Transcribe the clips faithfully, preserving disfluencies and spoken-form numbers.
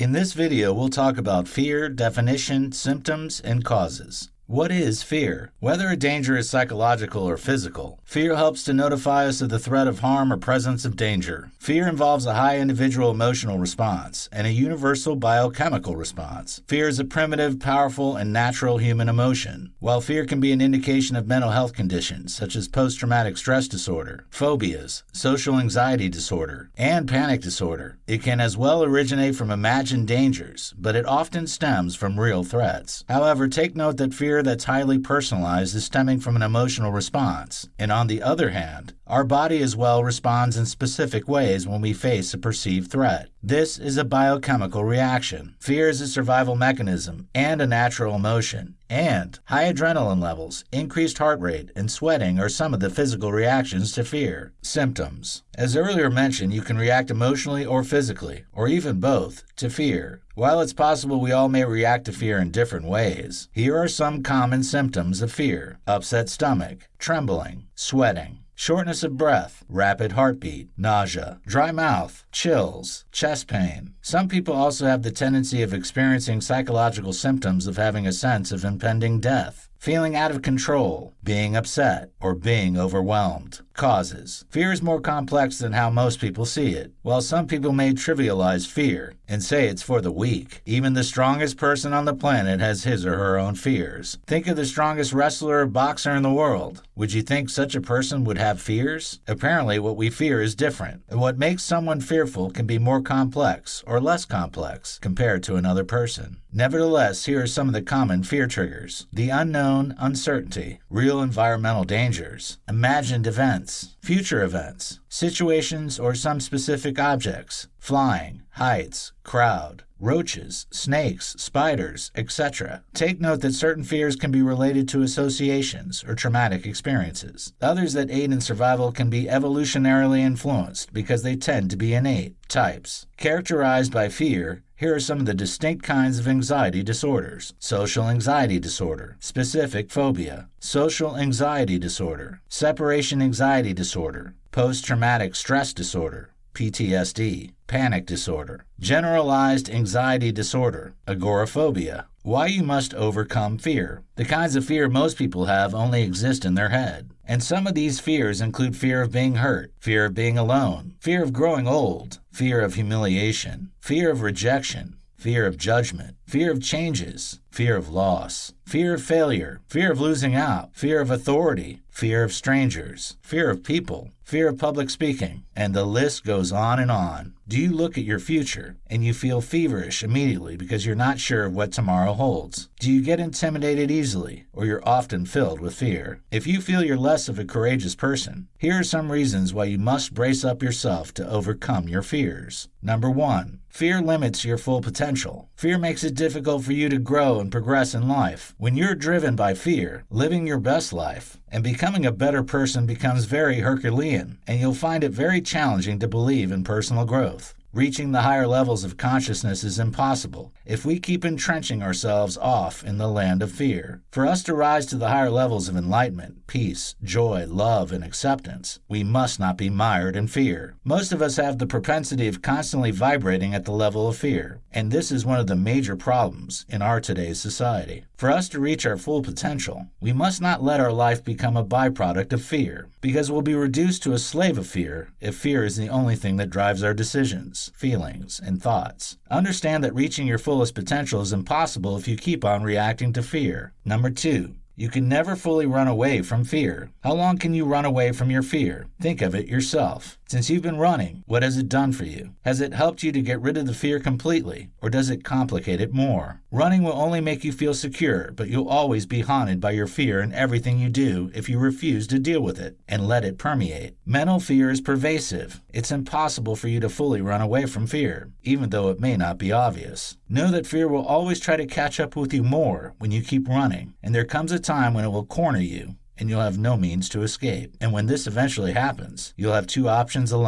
In this video, we'll talk about fear, definition, symptoms, and causes. What is fear? Whether a danger is psychological or physical, fear helps to notify us of the threat of harm or presence of danger. Fear involves a high individual emotional response and a universal biochemical response. Fear is a primitive, powerful, and natural human emotion. While fear can be an indication of mental health conditions such as post-traumatic stress disorder, phobias, social anxiety disorder, and panic disorder, it can as well originate from imagined dangers, but it often stems from real threats. However, take note that fear that's highly personalized is stemming from an emotional response. And on the other hand, our body as well responds in specific ways when we face a perceived threat. This is a biochemical reaction. Fear is a survival mechanism and a natural emotion. And high adrenaline levels, increased heart rate, and sweating are some of the physical reactions to fear. Symptoms. As earlier mentioned, you can react emotionally or physically, or even both, to fear. While it's possible we all may react to fear in different ways, here are some common symptoms of fear: upset stomach, trembling, sweating, shortness of breath, rapid heartbeat, nausea, dry mouth, chills, chest pain. Some people also have the tendency of experiencing psychological symptoms of having a sense of impending death, feeling out of control, being upset, or being overwhelmed. Causes. Fear is more complex than how most people see it. While some people may trivialize fear and say it's for the weak, even the strongest person on the planet has his or her own fears. Think of the strongest wrestler or boxer in the world. Would you think such a person would have fears? Apparently, what we fear is different, and what makes someone fearful can be more complex or less complex compared to another person. Nevertheless, here are some of the common fear triggers: the unknown, uncertainty, real environmental dangers, imagined events, future events, situations or some specific objects, flying, heights, crowd, roaches, snakes, spiders, et cetera. Take note that certain fears can be related to associations or traumatic experiences. Others that aid in survival can be evolutionarily influenced because they tend to be innate. Types. Characterized by fear, here are some of the distinct kinds of anxiety disorders: social anxiety disorder, specific phobia, social anxiety disorder, separation anxiety disorder, post-traumatic stress disorder, P T S D, panic disorder, generalized anxiety disorder, agoraphobia. Why you must overcome fear. The kinds of fear most people have only exist in their head. And some of these fears include fear of being hurt, fear of being alone, fear of growing old, fear of humiliation, fear of rejection, fear of judgment, fear of changes, fear of loss, fear of failure, fear of losing out, fear of authority, fear of strangers, fear of people, fear of public speaking, and the list goes on and on. Do you look at your future and you feel feverish immediately because you're not sure of what tomorrow holds? Do you get intimidated easily, or you're often filled with fear? If you feel you're less of a courageous person, here are some reasons why you must brace up yourself to overcome your fears. Number one, fear limits your full potential. Fear makes it difficult for you to grow and progress in life. When you're driven by fear, living your best life and becoming a better person becomes very Herculean, and you'll find it very challenging to believe in personal growth. Reaching the higher levels of consciousness is impossible if we keep entrenching ourselves off in the land of fear. For us to rise to the higher levels of enlightenment, peace, joy, love, and acceptance, we must not be mired in fear. Most of us have the propensity of constantly vibrating at the level of fear, and this is one of the major problems in our today's society. For us to reach our full potential, we must not let our life become a byproduct of fear, because we'll be reduced to a slave of fear if fear is the only thing that drives our decisions, feelings, and thoughts. Understand that reaching your fullest potential is impossible if you keep on reacting to fear. Number two, you can never fully run away from fear. How long can you run away from your fear? Think of it yourself. Since you've been running, what has it done for you? Has it helped you to get rid of the fear completely, or does it complicate it more? Running will only make you feel secure, but you'll always be haunted by your fear in everything you do if you refuse to deal with it and let it permeate. Mental fear is pervasive. It's impossible for you to fully run away from fear, even though it may not be obvious. Know that fear will always try to catch up with you more when you keep running, and there comes a time when it will corner you and you'll have no means to escape. And when this eventually happens, you'll have two options alone: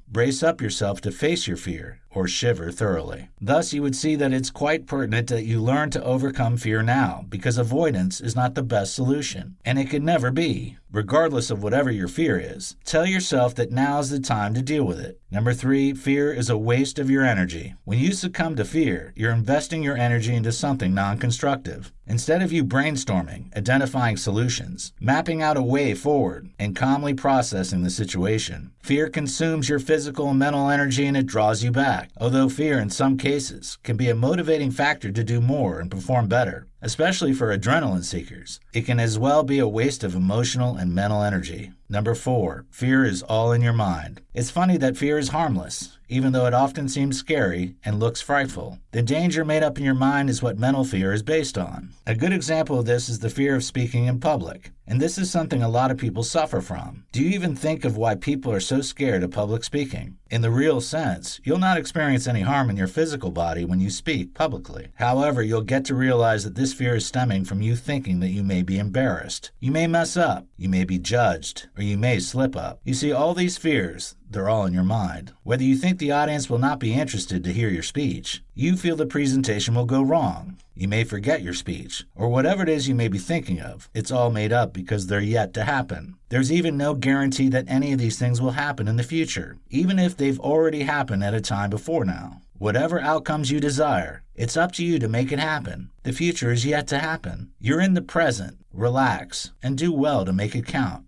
Brace up yourself to face your fear, or shiver thoroughly. Thus, you would see that it's quite pertinent that you learn to overcome fear now, because avoidance is not the best solution, and it could never be. Regardless of whatever your fear is, tell yourself that now is the time to deal with it. Number three, fear is a waste of your energy. When you succumb to fear, you're investing your energy into something non-constructive. Instead of you brainstorming, identifying solutions, mapping out a way forward, and calmly processing the situation, fear consumes your physical and mental energy and it draws you back. Although fear in some cases can be a motivating factor to do more and perform better, especially for adrenaline seekers, it can as well be a waste of emotional and mental energy. Number four, fear is all in your mind. It's funny that fear is harmless, even though it often seems scary and looks frightful. The danger made up in your mind is what mental fear is based on. A good example of this is the fear of speaking in public, and this is something a lot of people suffer from. Do you even think of why people are so scared of public speaking? In the real sense, you'll not experience any harm in your physical body when you speak publicly. However, you'll get to realize that this fear is stemming from you thinking that you may be embarrassed. You may mess up, you may be judged, or you may slip up. You see, all these fears, they're all in your mind. Whether you think the audience will not be interested to hear your speech, you feel the presentation will go wrong, you may forget your speech, or whatever it is you may be thinking of, it's all made up because they're yet to happen. There's even no guarantee that any of these things will happen in the future, even if they've already happened at a time before now. Whatever outcomes you desire, it's up to you to make it happen. The future is yet to happen. You're in the present. Relax and do well to make it count.